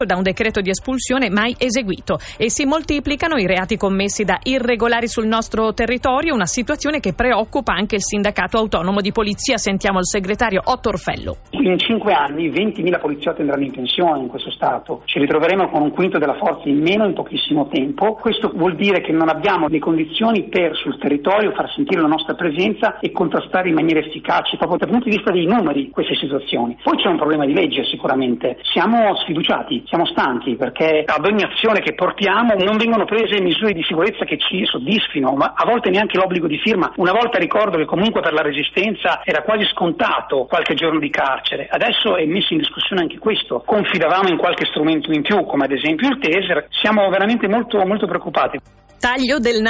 da un decreto di espulsione mai eseguito e si moltiplicano i reati commessi da irregolari sul nostro territorio, una situazione che preoccupa anche il sindacato autonomo di polizia. Sentiamo il segretario Otto Orfello. In 5 anni 20.000 poliziotti andranno in pensione in questo Stato, ci ritroveremo con un quinto della forza in meno in pochissimo tempo. Questo vuol dire che non abbiamo le condizioni per sul territorio far sentire la nostra presenza e contrastare in maniera efficace proprio dal punto di vista dei numeri queste situazioni. Poi c'è un problema di legge sicuramente, siamo sfiduciati, siamo stanchi perché ad ogni azione che portiamo non vengono prese misure di sicurezza che ci soddisfino, ma a volte neanche l'obbligo di firma. Una volta ricordo che comunque per la Resistenza era quasi scontato qualche giorno di carcere, adesso è messo in discussione anche questo. Confidavamo in qualche strumento in più come ad esempio il taser, siamo veramente molto preoccupati. Taglio del